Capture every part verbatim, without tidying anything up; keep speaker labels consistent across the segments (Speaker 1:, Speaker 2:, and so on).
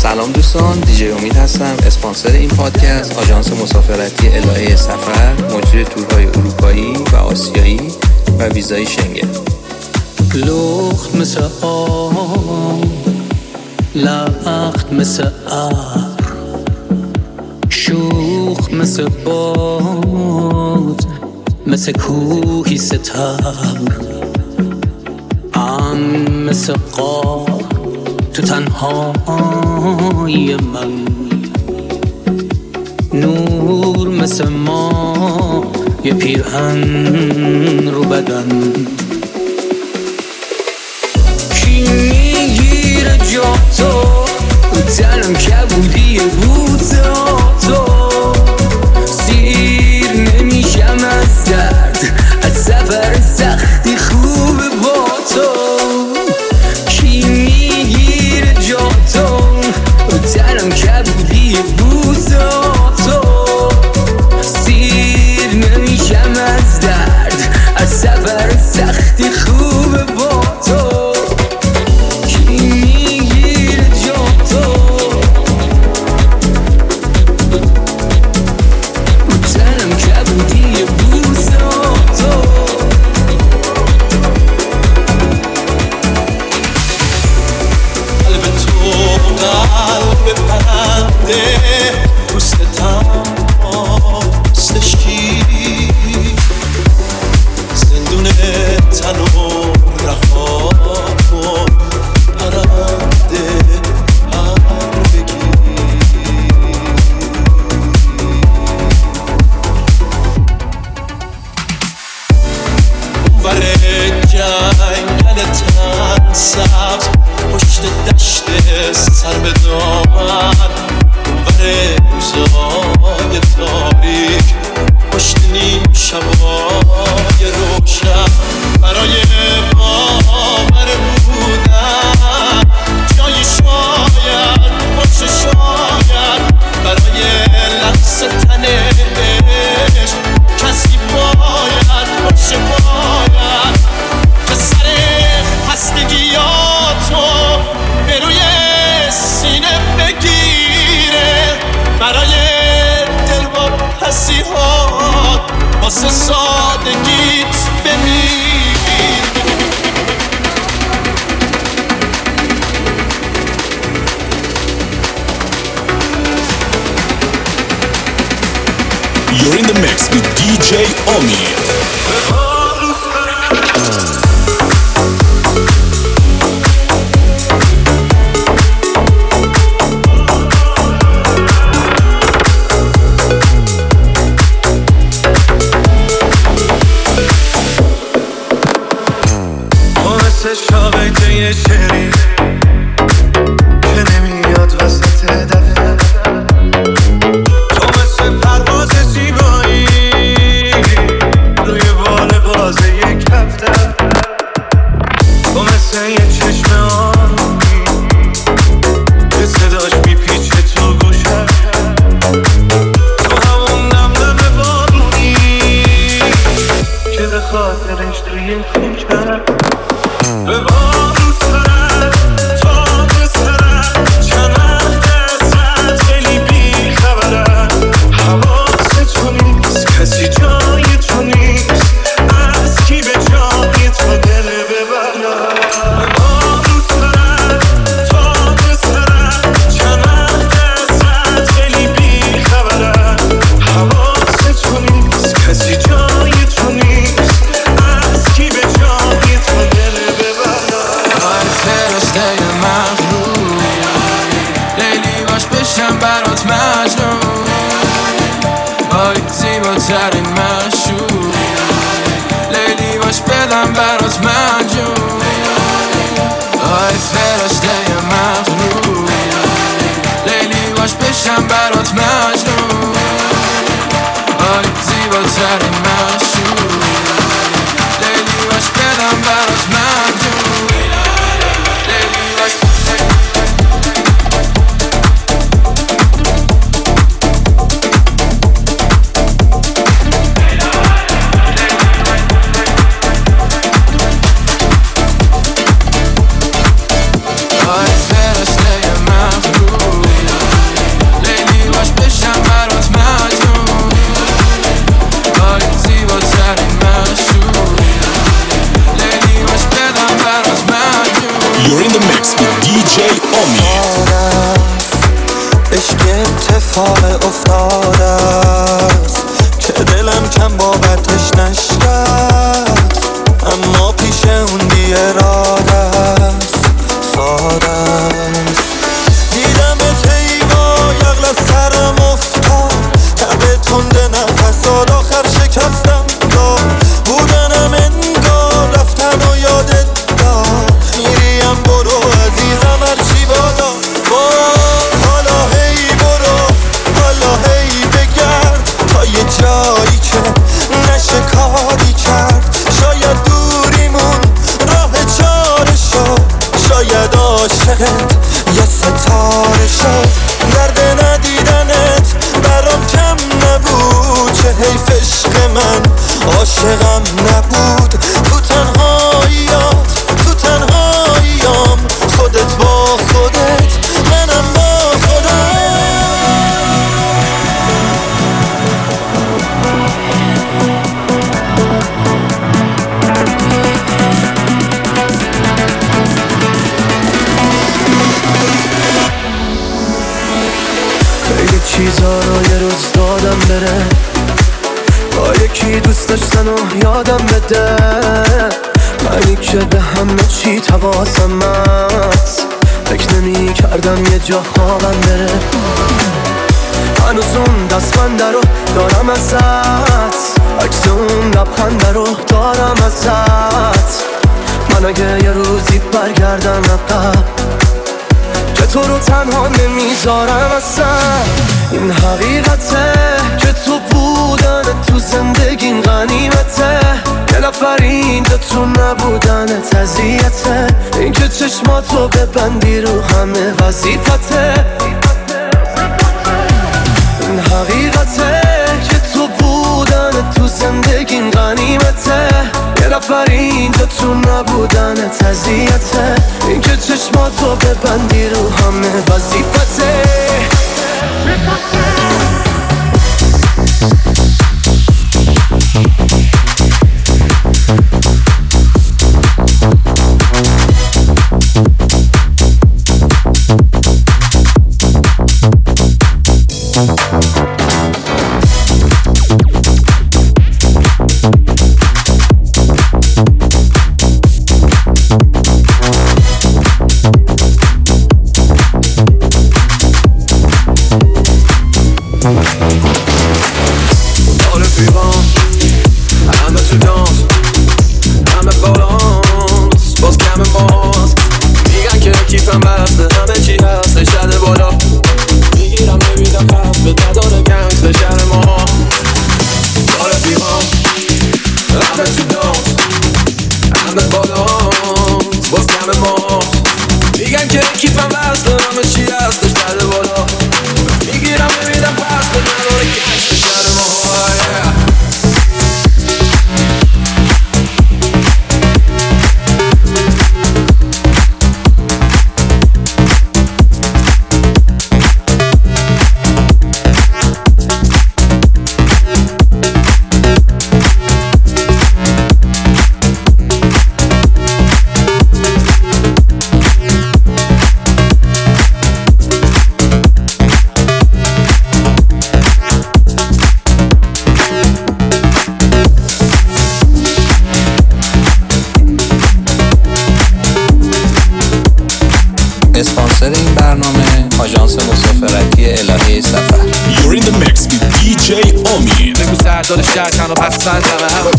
Speaker 1: سلام دوستان، دیجی امید هستم، اسپانسر این پادکست، آژانس مسافرتی الهه سفر، مجری تورهای اروپایی و آسیایی و ویزای شنگن.
Speaker 2: لخت مثل آب، لخت مثل ابر، شوخ مثل باد، مثل کوهی ستبر، ام مثل قاب تو تنهای من، نور مثل ما یه پیرهن رو بدن. کی میگیره جا تو تنم کبودی روزا تو، سیر نمیشم از درد، از سفر سختی خوبه با تو. کی میگیره جا تو تنم کبودی روزا تو، سیر نمیشم از درد، از سفر سختی خوبه با تو.
Speaker 3: You're in the mix with دی جی Omid.
Speaker 4: فرشته مغرور
Speaker 3: Omid.
Speaker 4: عشق اتفاق افتاده است که دلم کم بابتش نشکست، اما پیش اون بی اراده است، ساده است. دیدمت ای با یغل سرم افتاد، تبه تنده نفسات آخر شکستم داد، بودنم انگار رفتن و یادت داد، میریم برو عزیزم هرچی بادا. حالا هی برو، حالا هی بگرد تا یه جایی که نشه کاری کرد. شاید دوریمون راه چاره شد، شاید عاشقت یه ستاره شد. درد ندیدنت برام کم نبود، چه حیف عشق من عاشقم نبود. تو تنهاییات، تو تنهاییام، خودت با خودت، منم با خودم.
Speaker 2: خیلی چیزا رو یه روز دادم بره، با یکی دوست داشتن و یادم بده، منی که به همه چی تواسم هست، فکر نمی کردم یه جا خوابم بره. هنوز اون دستبنده رو دارم ازت، عکس اون لبخنده رو دارم ازت. من اگه یه روزی برگردم عقب، که تو رو تنها نمیذارم اصلا. این حقیقته که تو بودن تو زندگیم غنیمته، یه نفر اینجا تو نبودن تضییته، این که چشماتو ببندی رو همه وظیفته. این حقیقته که تو بودن تو زندگیم غنیمته، یه نفر اینجا تو نبودن تضییته، این که چشماتو ببندی رو همه وظیفته.
Speaker 1: اسپانسر این برنامه آژانس مسافرتی الهه سفر.
Speaker 3: You're in the mix with دی جی Omid.
Speaker 2: بگو سردار شهر تنها پسندمه.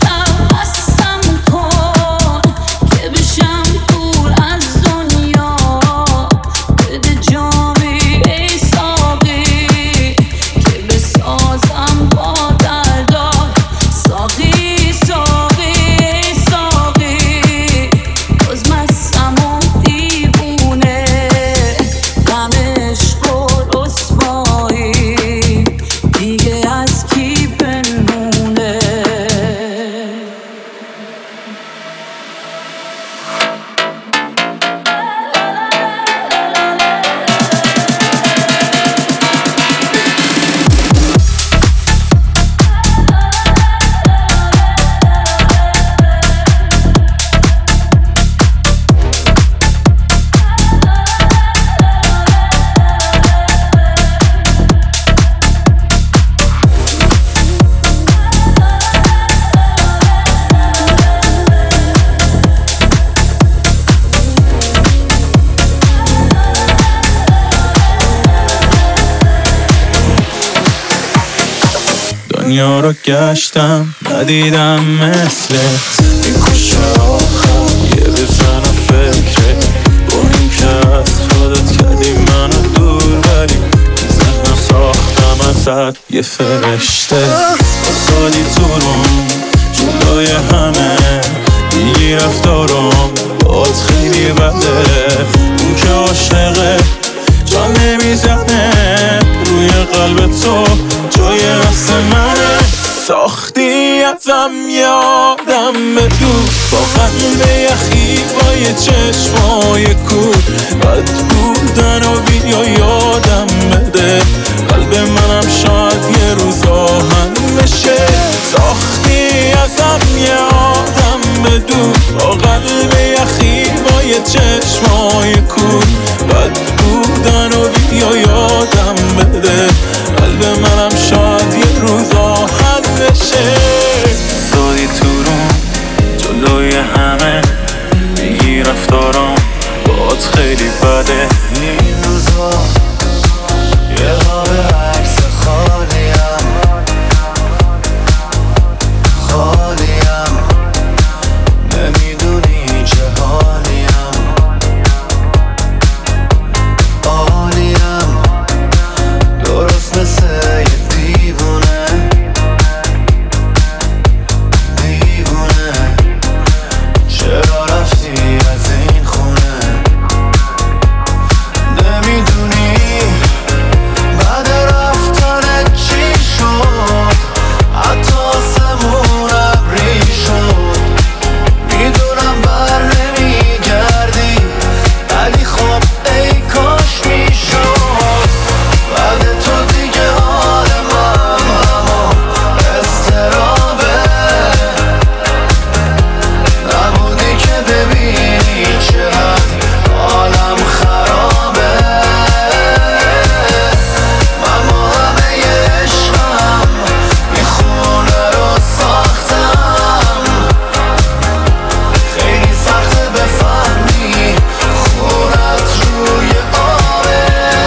Speaker 5: که بشم دور از دنیا. دنیا رو گشتم ندیدم مثلت. این کوچه آخر یه بزن فکره با این که از خودت کردی منو دور، ولی ذهنم ساختم ازت یه فرشته. سالی تو روم جلوی همه دیگی رفتارم باید خیلی بده. اون که عاشقه جان نمیزنه روی قلب تو جای رست منه. ساختی ازم یادم بدون با قلب یخی با یه چشمای کور. بد بودن و بیا یادم بده قلب منم شاید یه روز آهن بشه. ساختی ازم یادم بدون با قلب یخی با یه چشمای کور. بد بودن و بیا یادم بده قلب منم شاید یه روز آهن بشه. سادی تو روم جلوی همه میگی رفتارم باید خیلی بده.
Speaker 2: این روزا یه قاب عکس خالیم خالیم نمیدونی چه حالیم عالیم درست مثل یه دیوونه دیوونه. چرا رفتی از این خونه نمیدونی بعد رفتنت چی شد. حتی آسمون ابری شد. میدونم بر نمیگردی ولی خب ای کاش میشد. بعد تو دیگه حال من همون استرابه نبودی که ببینی چقدر حالم خرابه. من با همه عشقم این خونه رو ساختم. خیلی سخته بفهمی خونت روی آبه.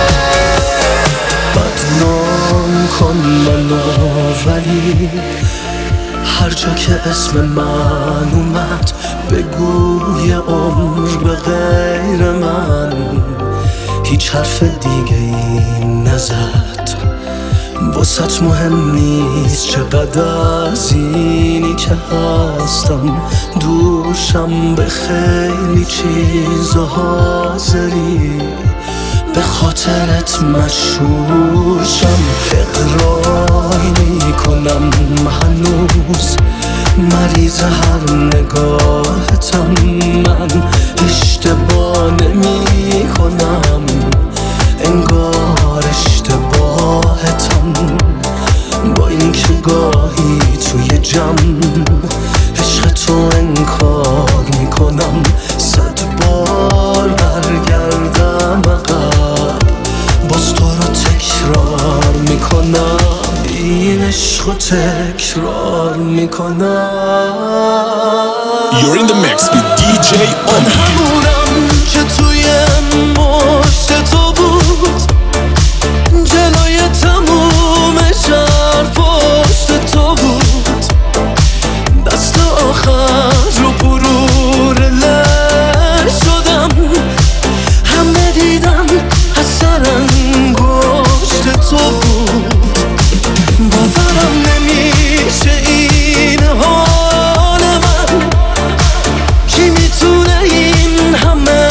Speaker 2: بدنام کن منو ولی هر جا که اسم من اومد بگو یه عمر به غیر من هیچ حرف دیگه ای نزد. واسط مهم نیست چقدر از اینی که هستم دوشم به خیلی چیزا حاضری. به خاطرت مشهورشم اقرار میکنم هنوز مریض هر نگاهتم. من اشتباه نمی کنم انگار اشتباهتم. با این که گاهی توی جمع عشق تو انکار میکنم. صد بار برگردم عقب باز تو رو تکرار میکنم. این عشق رو تکرار میکنم.
Speaker 3: You're in the mix with دی جی Omi.
Speaker 2: همونم که توی مشت تو بود جلوی تموم شهر پشت تو بود. دست آخر رو غرور لر شدم. همه دیدن اثر انگشت تو بود. باورم نمیشه این حال من. کی میتونه این همه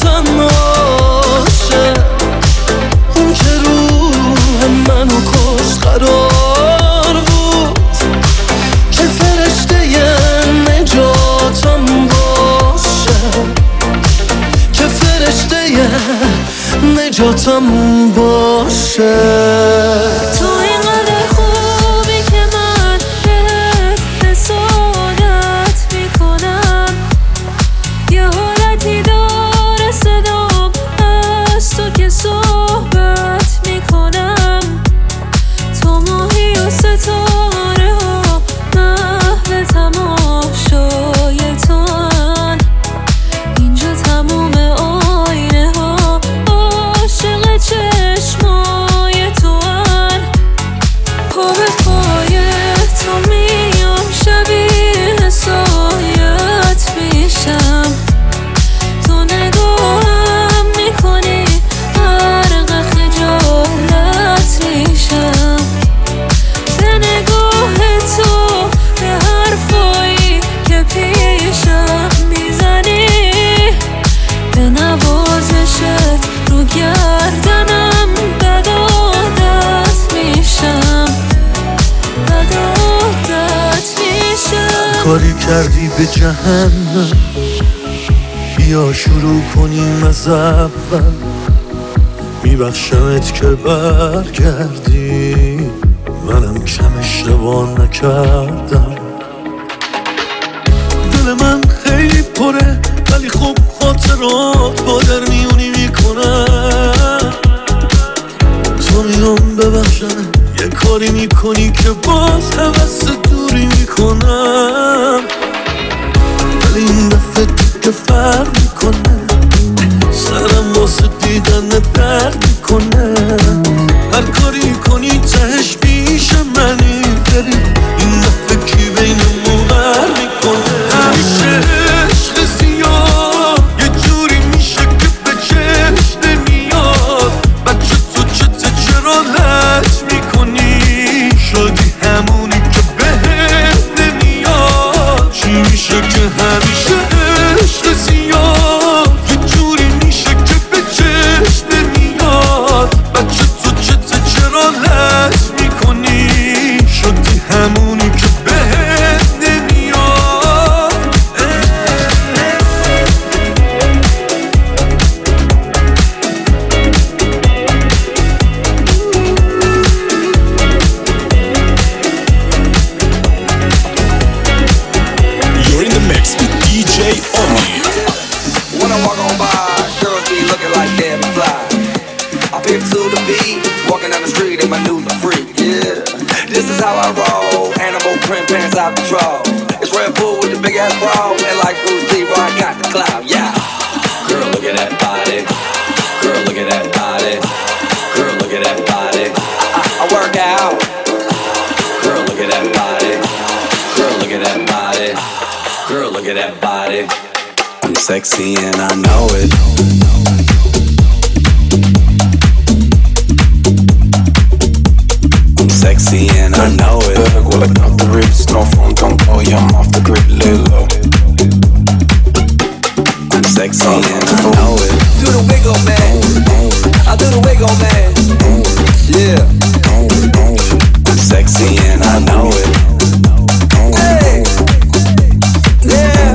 Speaker 2: تماشه. اون که روح منو کشت قرار بود که فرشته نجاتم باشه. که فرشته نجاتم باشه.
Speaker 6: تو اینقدر خوبی که من بهت حسادت میکنم. یه حالتی داره صدام از تو که صحبت میکنم. تو ماهی و ستاره ها محو تماشای تن. اینجا تموم آینه ها عاشق چشمای تو هن. نوازشت رو گردنم بد عادت میشم، بد عادت میشم.
Speaker 2: کاری کردی به جهنم، بیا شروع کنیم از اول. میبخشمت که برگردی، منم کم اشتباه نکردم. دل من خیلی پره ولی خب خاطرات با در میونی میکنن. تو میام ببخشم یه کاری میکنی که باز حوث دوری میکنم، ولی این دفعه تو که فرق میکنه، سرم واسه دیدن درد میکنه. هر کاری کنی تهش پیش منی، بری این دفعه کی بینمون غر میکنه. همیشه عشق زیاد یه جوری میشه که به چشم نمیاد. بچه تو چته چرا لج میکنی؟ شدی همونی که بهت نمیاد. چی میشه که همیشه عشق زیاد یه جوری میشه که به چشم نمیاد. بچه تو چته چرا لج میکنی؟ شدی همونی که بهت نمیاد.
Speaker 3: You're in the mix with D J Omi.
Speaker 7: When I walk on by, girls be looking like damn fly. I pimp to the beat, walking down the street in my new freak, yeah. This is how I roll, animal print pants out the draw. It's Red Bull with the big ass bra, and like Bruce Lee, I got the clout, yeah. Girl, look at that body. Girl, look at that body. Girl, look at that body. I, I, I work out. Girl, look at that body. Girl, look at that body. Girl, look at that body. I'm sexy and I know it. I'm sexy and I know it.
Speaker 5: Better go like off the ribs, no phone, don't call, yeah, I'm off the grid, lay low.
Speaker 7: I'm sexy and I know it. Do the wiggle, man. I do the wiggle, man. Yeah. I'm sexy and I know it. Hey. Yeah.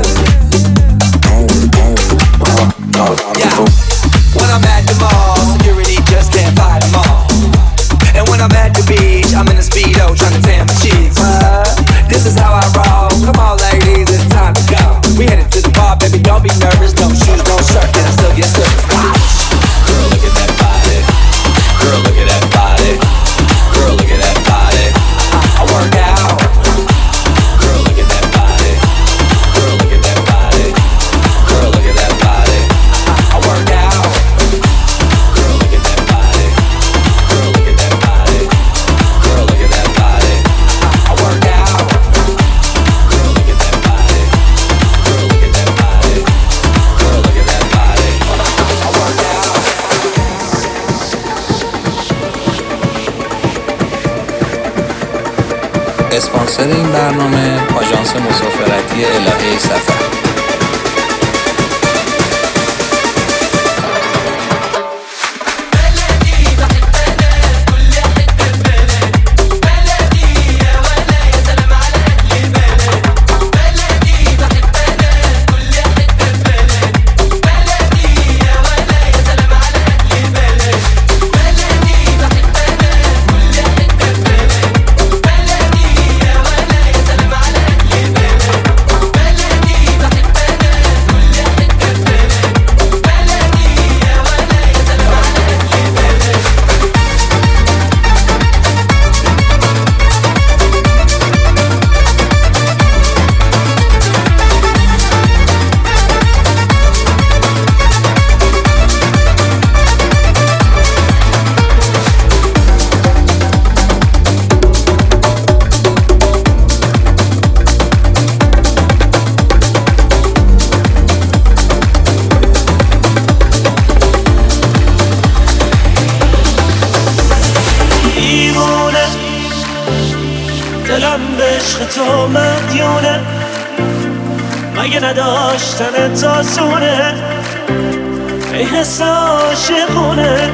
Speaker 7: Yeah. When I'm at the mall, security just can't fight them all. And when I'm at the beach, I'm in a Speedo trying to tan my cheeks. Uh, this is how I roll. Come on, ladies, it's time to go. We headed to the bar, baby, don't be nervous. No shoes, no shirt, and I still get service. Girl, look at that body. Girl, look at that body. Girl, look at that body. I, I work out. Girl, look at that body. Girl, look at that body. Girl, look at that body. I, I work out. Girl, look at that body. Girl, look at that body. Girl, look at that body. I, I work out. Girl, look at that body. Girl, look at that body. Girl, look at that body. I work out.
Speaker 1: اسپانسر این برنامه آژانس مسافرتی الهه سفر.
Speaker 8: تو مدیونه مگه نداشتن تا سونه ای حس عاشقونه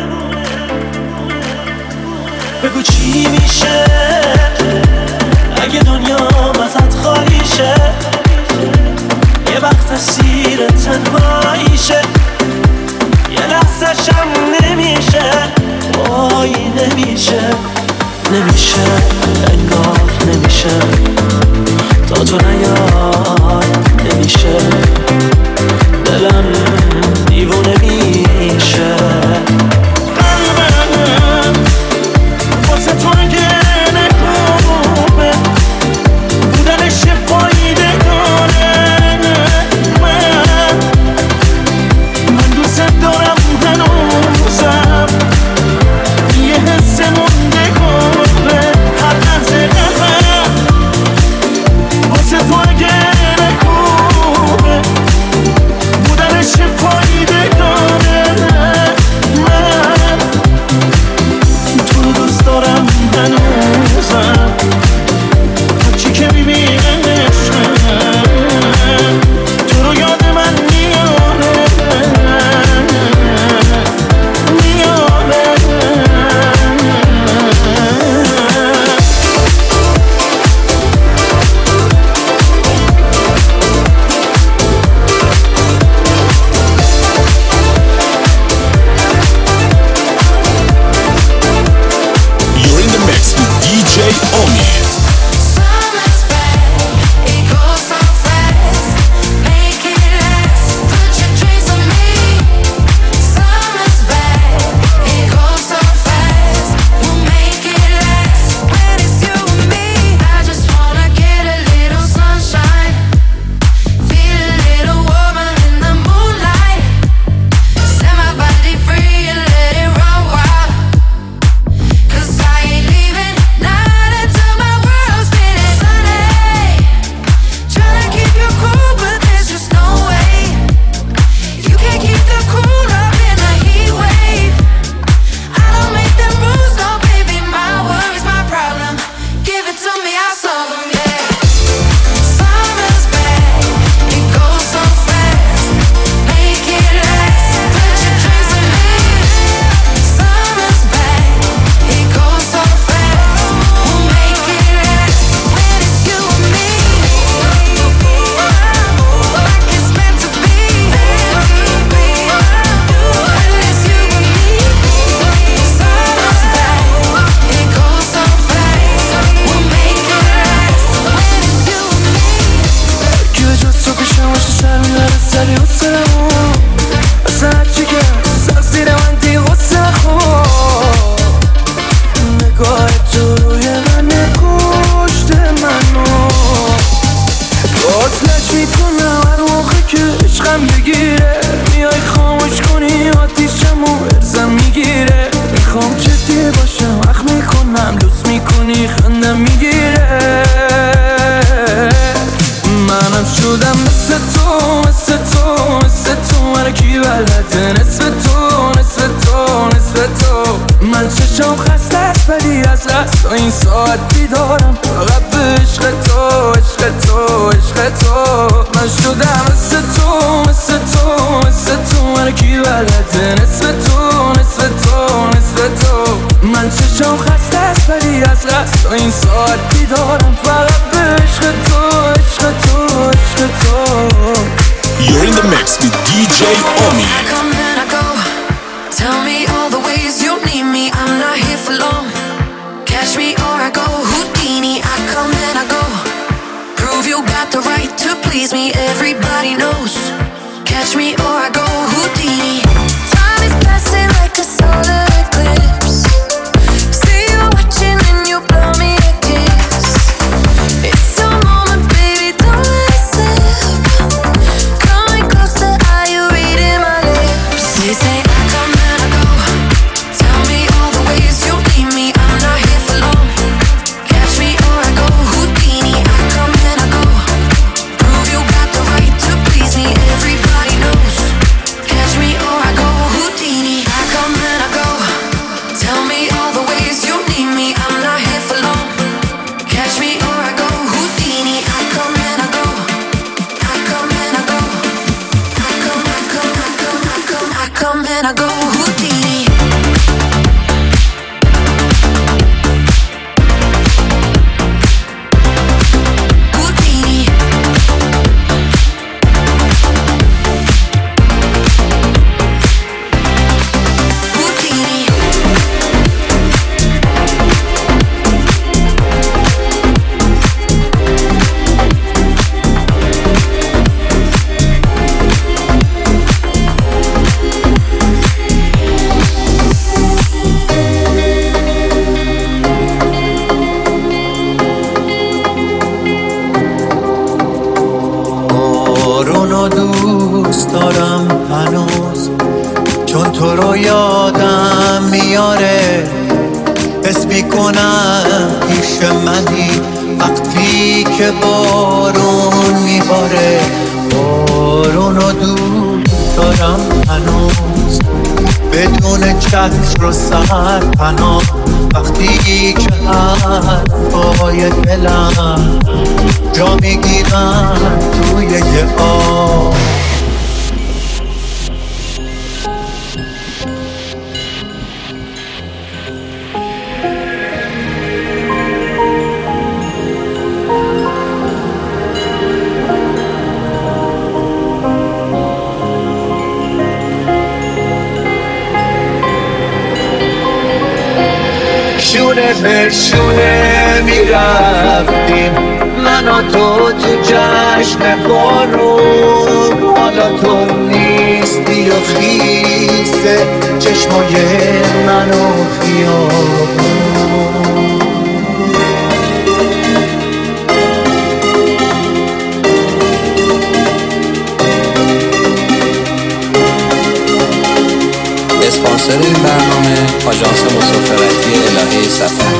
Speaker 8: بگو چی میشه اگه دنیا ازت خالی شه یه وقت اسیر تنهاییشه یه لحظه شم نمیشه وای نمیشه نمیشه انگار نمیشه تا تو نیای نمیشه دلم دیوونه میشه قلبم واسه تو اگه نکوبه بودنش فایده داره من من دوست دارم هنوزم یه حس مونده کنه هر لحظه قلبم واسه تو اگه نکوبه بودنش فایده داره من تو رو دوست دارم هنوزم هرچی که میبینمش تو رو یاد من میاره میاره
Speaker 3: You're in the mix with D J Omi.
Speaker 6: Summer's back, it goes so fast. Make it last, put your dreams on me. Summer's back, it goes so fast. We'll make it last when it's you and me. I just wanna get a little sunshine, feel a little warmer in the moonlight. Set my body free and let it run wild. 'Cause I ain't leaving not until my world's spinning. Sunny, tryna keep you cool, but there's just no way. You can't keep the cool up in a heat wave. I don't make them rules, no baby, my worries, my problem. Give it to me, I'll solve them, yeah. Summer's back, it goes so fast. Make it last, put your dreams on me. Summer's back, it goes so fast. We'll make it last when it's you and me. Like it's meant to be. When it's you and me. Summer's back, it goes so fast. We'll make it last when it's you and me.
Speaker 2: که جز تو پیشم باشه سر میبره سری و سرمو اصلا هرچی که سر زیر من دی غصه نخور نگاه تو روی من کشت منو باطلش میکنم هر موقع که عشقم بگیره میای خاموش کنی آتیشمو ارزم میگیره میخوام جدی باشم اخ میکنم لوس میکنی خندم میگیره منم شدم مثل تو مثل تو مثل تو من کی بلده نصف تو نصف تو نصف تو من چشم خسته است ولی از لحظه این ساعت بیدارم فقط به عشق تو عشق تو عشق تو من شدم مثل تو مثل تو مثل تو من کی بلده نصف تو نصف تو نصف تو من چشم خسته است ولی از لحظه این ساعت بیدارم فقط به عشق تو عشق تو عشق تو
Speaker 3: You're in the mix with D J Omi.
Speaker 6: I come and I go. Tell me all the ways you need me. I'm not here for long. Catch me or I go Houdini. I come and I go. Prove you got the right to please me. Everybody knows. Catch me or I go Houdini. Time is passing like a solar eclipse. See you watching and you blow me a kiss. It's your moment, baby, don't let it slip. Coming closer, are you reading my lips? They say I come and I go. Tell me all the ways you need me. I'm not here for long. Catch me or I go Houdini. I come and I go. Prove you got the right to please me. Everybody knows. come and I go Houdini. Houdini. Houdini.
Speaker 2: بارونو دوست دارم هنوز، چون تو رو یادم میاره. حس میکنم پیش منی وقتی که بارون میباره. بارونو دوست دارم هنوز، بدون چتر و سرپناه. وقتی که حرفای دلم جا میگیرن توی یه آب. شونه به شونه میرفتیم من و تو تو جشن بارون. حالا تو نیستی و خیسه چشمای من و خیابون.
Speaker 1: اسپانسر این برنامه آژانس مسافرتی الهه سفر.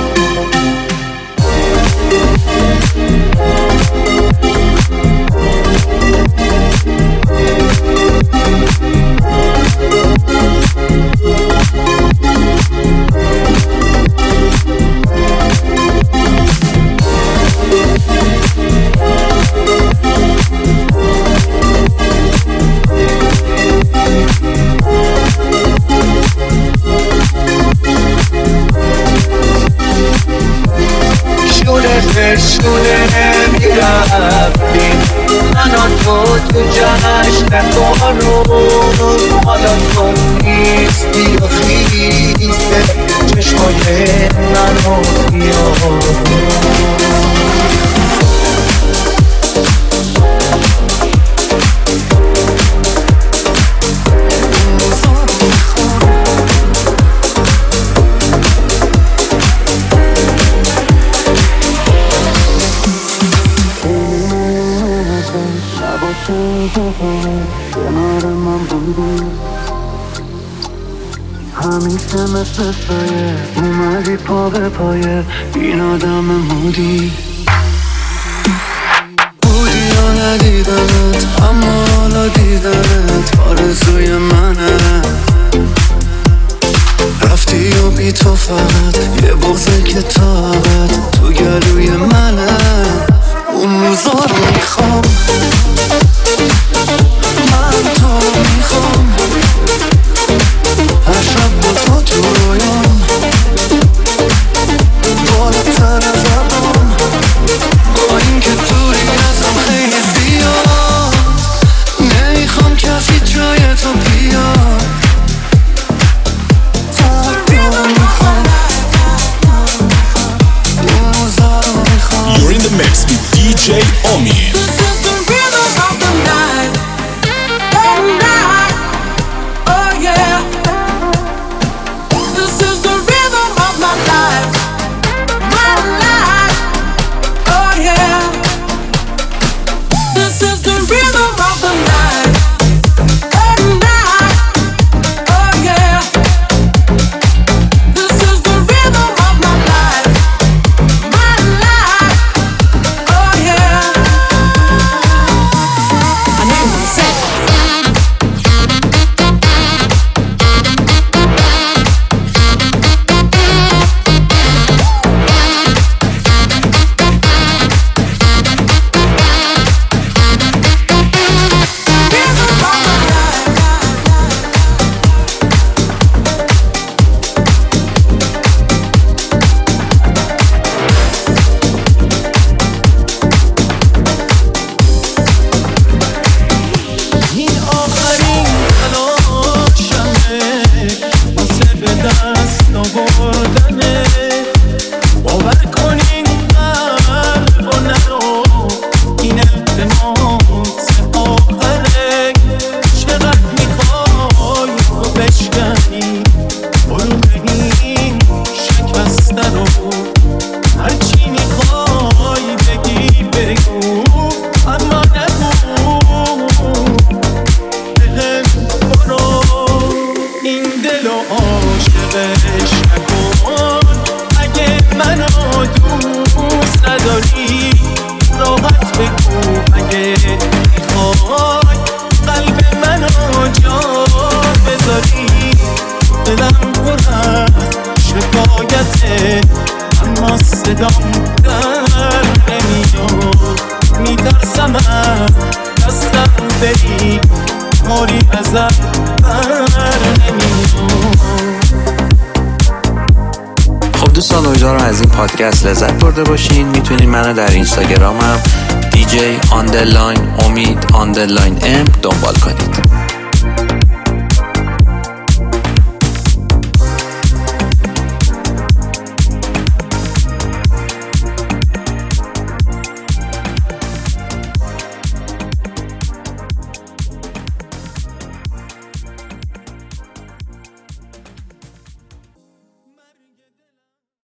Speaker 2: شونه میرفتیم من و تو تو جشن بارون. حالا تو نیستی و خیسه چشمای من و خیابون.
Speaker 9: کنار من بودی همیشه مثل سایه، اومدی پا به پایه این آدم مودی. بودی یا ندیدنت اما حالا دیدنت آرزوی منه. رفتی و بی تو فقط یه بغضه که طاقت تو گلوی منه. اون روزا رو میخوام من تو میخوام، هر شب با تو تو رویام بالاتر از الان. با این که دوری ازم خیلی زیاد نمیخوام کسی جای تو بیاد.
Speaker 8: بشکنی برو به این شکسته رو هرچی میخوای بگی بگو اما نگو بهم برو این دل و عاشقش نکن اگه منو دوست نداری راحت بگو اگه میخوای قلب منو جا بذاری دلم پر از شکایته اما صدام در نمیاد میترسم از دستم بری کاری ازم بر نمیاد.
Speaker 1: خب دوستان امیدوارم از این پادکست لذت برده باشین. میتونین منو در اینستاگرامم دی جی آندرلاین امید آندرلاین ام دنبال کنید.